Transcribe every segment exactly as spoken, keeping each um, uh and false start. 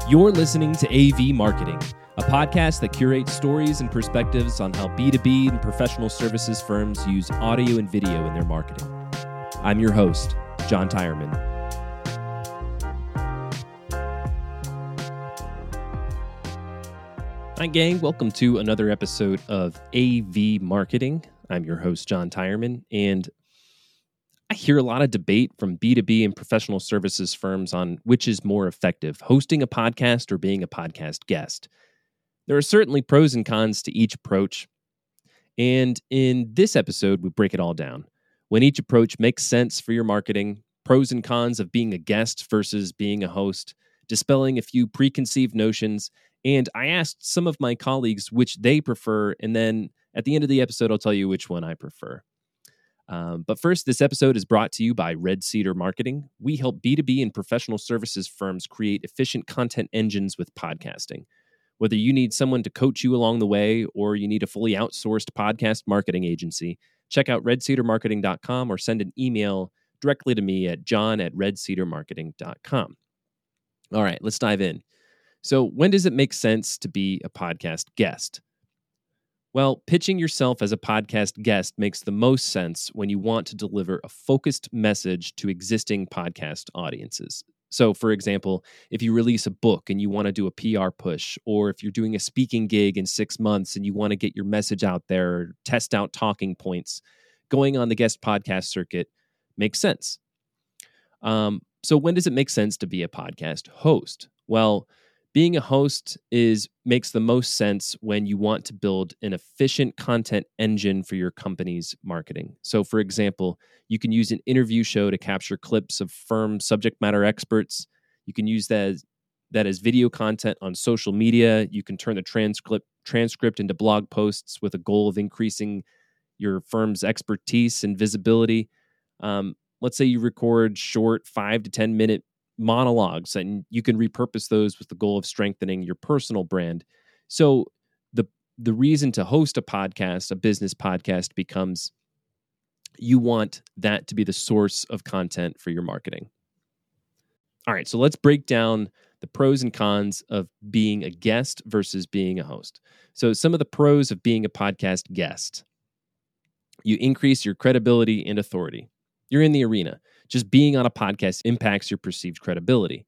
You're listening to A V Marketing, a podcast that curates stories and perspectives on how B two B and professional services firms use audio and video in their marketing. I'm your host, John Tyerman. Hi, gang. Welcome to another episode of A V Marketing. I'm your host, John Tyerman, and I hear a lot of debate from B two B and professional services firms on which is more effective, hosting a podcast or being a podcast guest. There are certainly pros and cons to each approach, and in this episode, we break it all down. When each approach makes sense for your marketing, pros and cons of being a guest versus being a host, dispelling a few preconceived notions, and I asked some of my colleagues which they prefer, and then at the end of the episode, I'll tell you which one I prefer. Um, but first, this episode is brought to you by Red Cedar Marketing. We help B two B and professional services firms create efficient content engines with podcasting. Whether you need someone to coach you along the way or you need a fully outsourced podcast marketing agency, check out red cedar marketing dot com or send an email directly to me at john at red cedar marketing dot com. All right, let's dive in. So when does it make sense to be a podcast guest? Well, pitching yourself as a podcast guest makes the most sense when you want to deliver a focused message to existing podcast audiences. So, for example, if you release a book and you want to do a P R push, or if you're doing a speaking gig in six months and you want to get your message out there, test out talking points, going on the guest podcast circuit makes sense. Um, so when does it make sense to be a podcast host? Well, being a host is makes the most sense when you want to build an efficient content engine for your company's marketing. So, for example, you can use an interview show to capture clips of firm subject matter experts. You can use that as, that as video content on social media. You can turn the transcript transcript into blog posts with a goal of increasing your firm's expertise and visibility. Um, let's say you record short five to ten minute monologues, and you can repurpose those with the goal of strengthening your personal brand. So the the reason to host a podcast, a business podcast, becomes you want that to be the source of content for your marketing. All right, so let's break down the pros and cons of being a guest versus being a host. So some of the pros of being a podcast guest: you increase your credibility and authority. You're in the arena. Just being on a podcast impacts your perceived credibility.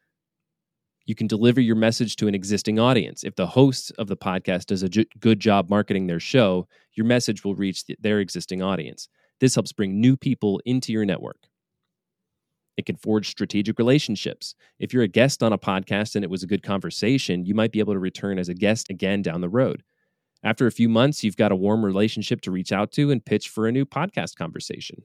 You can deliver your message to an existing audience. If the host of the podcast does a j- good job marketing their show, your message will reach the, their existing audience. This helps bring new people into your network. It can forge strategic relationships. If you're a guest on a podcast and it was a good conversation, you might be able to return as a guest again down the road. After a few months, you've got a warm relationship to reach out to and pitch for a new podcast conversation.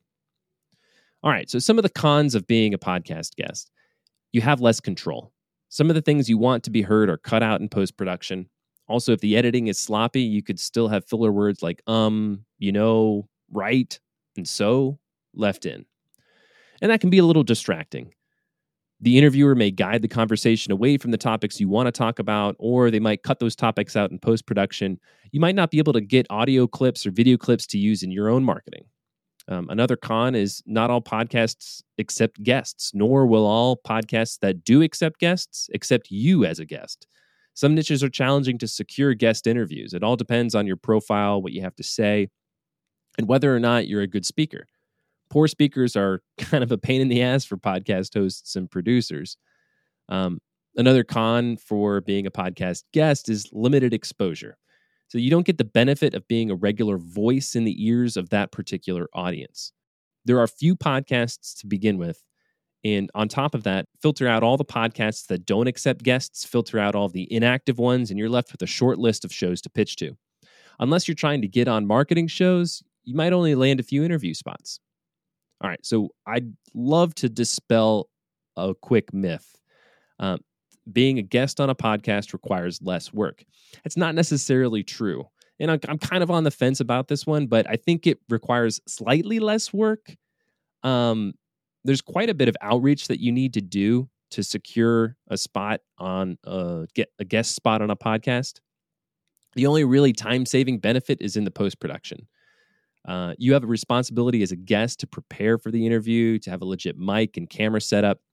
All right, so some of the cons of being a podcast guest: you have less control. Some of the things you want to be heard are cut out in post-production. Also, if the editing is sloppy, you could still have filler words like um, you know, right, and so left in. And that can be a little distracting. The interviewer may guide the conversation away from the topics you want to talk about, or they might cut those topics out in post-production. You might not be able to get audio clips or video clips to use in your own marketing. Um, another con is not all podcasts accept guests, nor will all podcasts that do accept guests accept you as a guest. Some niches are challenging to secure guest interviews. It all depends on your profile, what you have to say, and whether or not you're a good speaker. Poor speakers are kind of a pain in the ass for podcast hosts and producers. Um, another con for being a podcast guest is limited exposure. So you don't get the benefit of being a regular voice in the ears of that particular audience. There are few podcasts to begin with. And on top of that, filter out all the podcasts that don't accept guests, filter out all the inactive ones, and you're left with a short list of shows to pitch to. Unless you're trying to get on marketing shows, you might only land a few interview spots. All right, so I'd love to dispel a quick myth. Um, Being a guest on a podcast requires less work. It's not necessarily true. And I'm, I'm kind of on the fence about this one, but I think it requires slightly less work. Um, there's quite a bit of outreach that you need to do to secure a spot on a, get a guest spot on a podcast. The only really time-saving benefit is in the post-production. Uh, you have a responsibility as a guest to prepare for the interview, to have a legit mic and camera setup.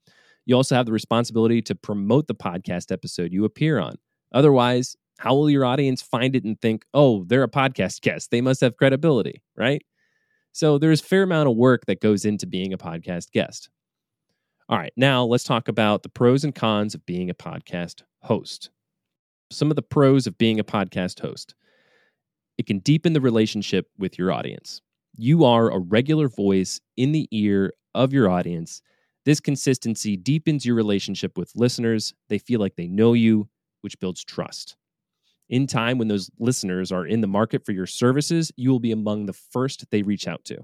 You also have the responsibility to promote the podcast episode you appear on. Otherwise, how will your audience find it and think, oh, they're a podcast guest? They must have credibility, right? So there's a fair amount of work that goes into being a podcast guest. All right, now let's talk about the pros and cons of being a podcast host. Some of the pros of being a podcast host. It can deepen the relationship with your audience. You are a regular voice in the ear of your audience. This consistency deepens your relationship with listeners. They feel like they know you, which builds trust. In time, when those listeners are in the market for your services, you will be among the first they reach out to.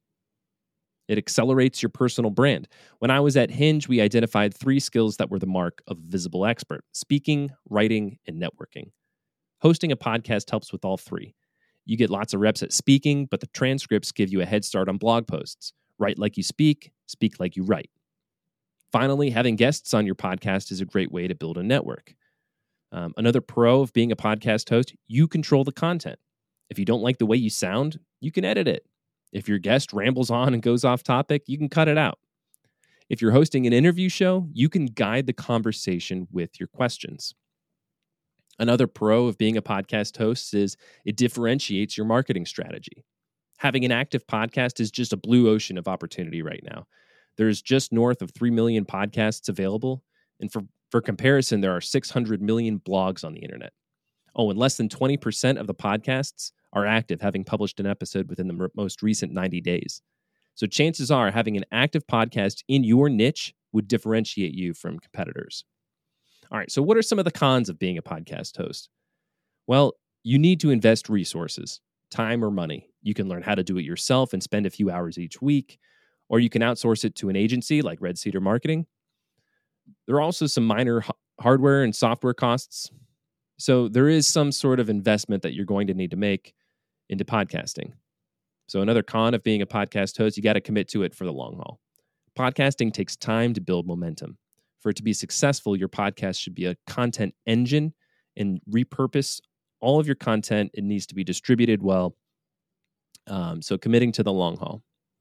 It accelerates your personal brand. When I was at Hinge, we identified three skills that were the mark of a visible expert: speaking, writing, and networking. Hosting a podcast helps with all three. You get lots of reps at speaking, but the transcripts give you a head start on blog posts. Write like you speak, speak like you write. Finally, having guests on your podcast is a great way to build a network. Um, another pro of being a podcast host, you control the content. If you don't like the way you sound, you can edit it. If your guest rambles on and goes off topic, you can cut it out. If you're hosting an interview show, you can guide the conversation with your questions. Another pro of being a podcast host is it differentiates your marketing strategy. Having an active podcast is just a blue ocean of opportunity right now. There's just north of three million podcasts available. And for, for comparison, there are six hundred million blogs on the internet. Oh, and less than twenty percent of the podcasts are active, having published an episode within the most recent ninety days. So chances are having an active podcast in your niche would differentiate you from competitors. All right, so what are some of the cons of being a podcast host? Well, you need to invest resources, time or money. You can learn how to do it yourself and spend a few hours each week, or you can outsource it to an agency like Red Cedar Marketing. There are also some minor h- hardware and software costs. So there is some sort of investment that you're going to need to make into podcasting. So another con of being a podcast host, you got to commit to it for the long haul. Podcasting takes time to build momentum. For it to be successful, your podcast should be a content engine and repurpose all of your content. It needs to be distributed well. Um, so committing to the long haul.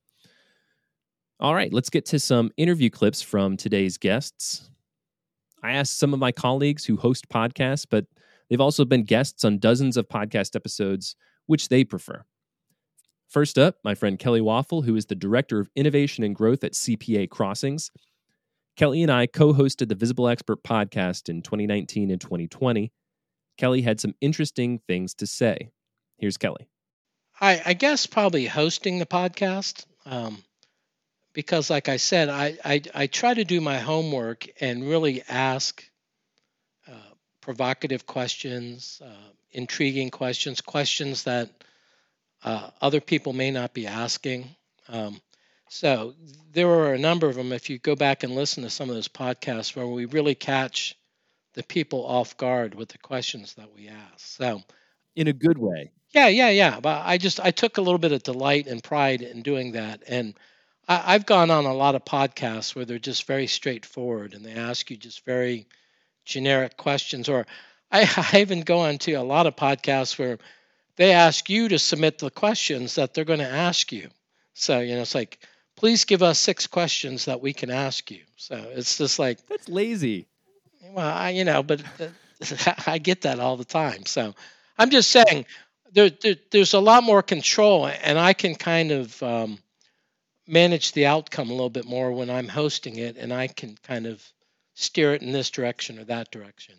All right, let's get to some interview clips from today's guests. I asked some of my colleagues who host podcasts, but they've also been guests on dozens of podcast episodes, which they prefer. First up, my friend Kelly Waffle, who is the Director of Innovation and Growth at C P A Crossings. Kelly and I co-hosted the Visible Expert podcast in twenty nineteen and twenty twenty. Kelly had some interesting things to say. Here's Kelly. I, I guess probably hosting the podcast, um, because like I said, I, I, I try to do my homework and really ask uh, provocative questions, uh, intriguing questions, questions that uh, other people may not be asking. Um, so there were a number of them. If you go back and listen to some of those podcasts where we really catch the people off guard with the questions that we ask. So in a good way. Yeah, yeah, yeah. But I just I took a little bit of delight and pride in doing that. And I, I've gone on a lot of podcasts where they're just very straightforward and they ask you just very generic questions. Or I, I even go on to a lot of podcasts where they ask you to submit the questions that they're going to ask you. So, you know, it's like, please give us six questions that we can ask you. So it's just like, that's lazy. Well, I, you know, but I get that all the time. So I'm just saying there, there there's a lot more control, and I can kind of um, manage the outcome a little bit more when I'm hosting it, and I can kind of steer it in this direction or that direction.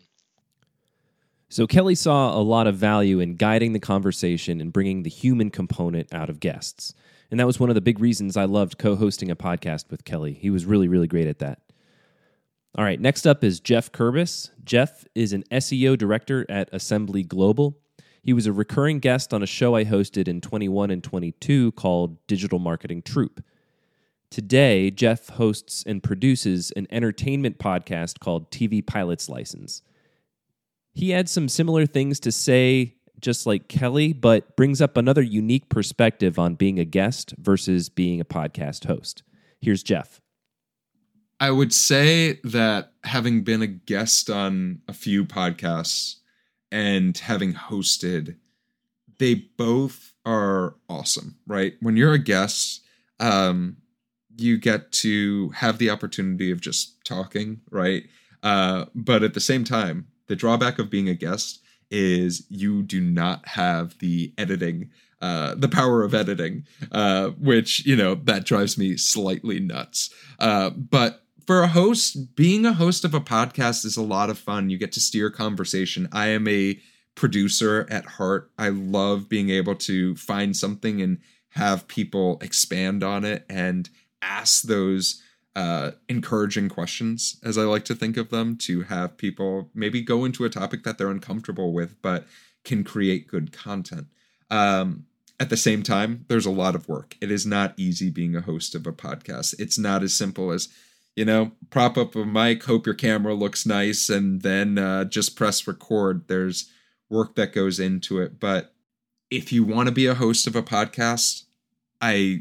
So Kelly saw a lot of value in guiding the conversation and bringing the human component out of guests. And that was one of the big reasons I loved co-hosting a podcast with Kelly. He was really, really great at that. All right, next up is Jeff Kurbis. Jeff is an S E O director at Assembly Global. He was a recurring guest on a show I hosted in twenty-one and twenty-two called Digital Marketing Troop. Today, Jeff hosts and produces an entertainment podcast called T V Pilot's License. He had some similar things to say, just like Kelly, but brings up another unique perspective on being a guest versus being a podcast host. Here's Jeff. I would say that having been a guest on a few podcasts and having hosted, they both are awesome, right? When you're a guest, um, you get to have the opportunity of just talking, right? Uh, but at the same time, the drawback of being a guest is you do not have the editing, uh, the power of editing, uh, which, you know, that drives me slightly nuts. Uh, but for a host, being a host of a podcast is a lot of fun. You get to steer conversation. I am a producer at heart. I love being able to find something and have people expand on it and ask those uh, encouraging questions, as I like to think of them, to have people maybe go into a topic that they're uncomfortable with, but can create good content. Um, at the same time, there's a lot of work. It is not easy being a host of a podcast. It's not as simple as, you know, prop up a mic, hope your camera looks nice, and then uh, just press record. There's work that goes into it. But if you want to be a host of a podcast, I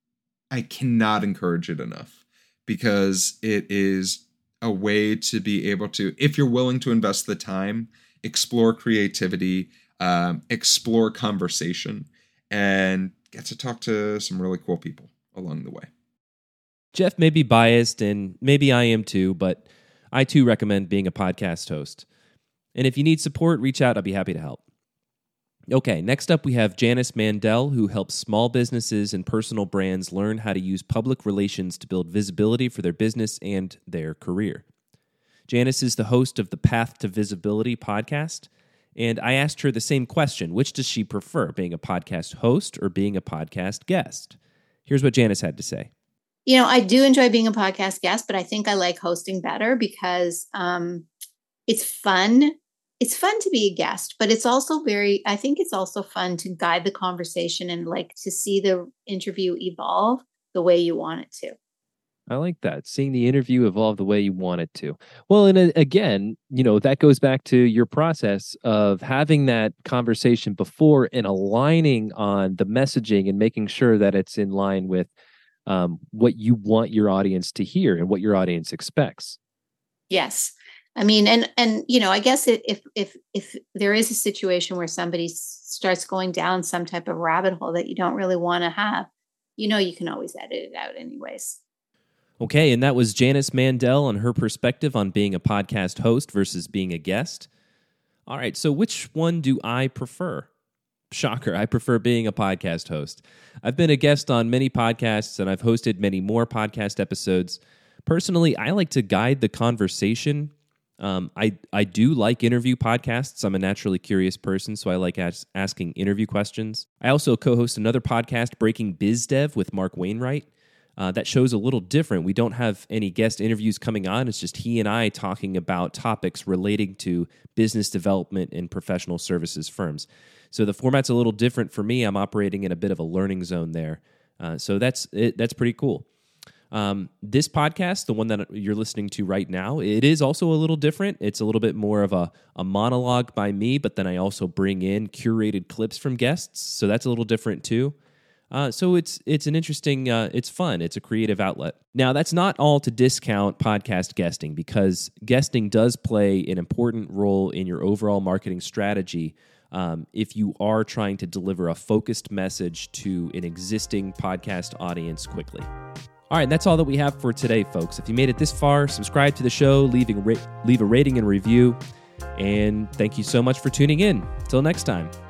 I cannot encourage it enough, because it is a way to be able to, if you're willing to invest the time, explore creativity, um, explore conversation, and get to talk to some really cool people along the way. Jeff may be biased, and maybe I am too, but I too recommend being a podcast host. And if you need support, reach out. I'll be happy to help. Okay, next up we have Janice Mandel, who helps small businesses and personal brands learn how to use public relations to build visibility for their business and their career. Janice is the host of the Path to Visibility podcast, and I asked her the same question: which does she prefer, being a podcast host or being a podcast guest? Here's what Janice had to say. You know, I do enjoy being a podcast guest, but I think I like hosting better because um, it's fun. It's fun to be a guest, but it's also very, I think it's also fun to guide the conversation and like to see the interview evolve the way you want it to. I like that. Seeing the interview evolve the way you want it to. Well, and uh, again, you know, that goes back to your process of having that conversation before and aligning on the messaging and making sure that it's in line with um, what you want your audience to hear and what your audience expects. Yes. I mean, and, and, you know, I guess it, if, if, if there is a situation where somebody s- starts going down some type of rabbit hole that you don't really want to have, you know, you can always edit it out anyways. Okay, and that was Janice Mandel on her perspective on being a podcast host versus being a guest. All right, so which one do I prefer? Shocker, I prefer being a podcast host. I've been a guest on many podcasts, and I've hosted many more podcast episodes. Personally, I like to guide the conversation. Um, I, I do like interview podcasts. I'm a naturally curious person, so I like as, asking interview questions. I also co-host another podcast, Breaking Biz Dev, with Mark Wainwright. Uh, that show's a little different. We don't have any guest interviews coming on. It's just he and I talking about topics relating to business development and professional services firms. So the format's a little different for me. I'm operating in a bit of a learning zone there. Uh, so that's it, that's pretty cool. Um, this podcast, the one that you're listening to right now, it is also a little different. It's a little bit more of a, a monologue by me, but then I also bring in curated clips from guests. So that's a little different too. Uh, so it's it's an interesting, uh, it's fun. It's a creative outlet. Now, that's not all to discount podcast guesting, because guesting does play an important role in your overall marketing strategy um, if you are trying to deliver a focused message to an existing podcast audience quickly. All right, that's all that we have for today, folks. If you made it this far, subscribe to the show, leaving a ra- leave a rating and review, and thank you so much for tuning in. Till next time.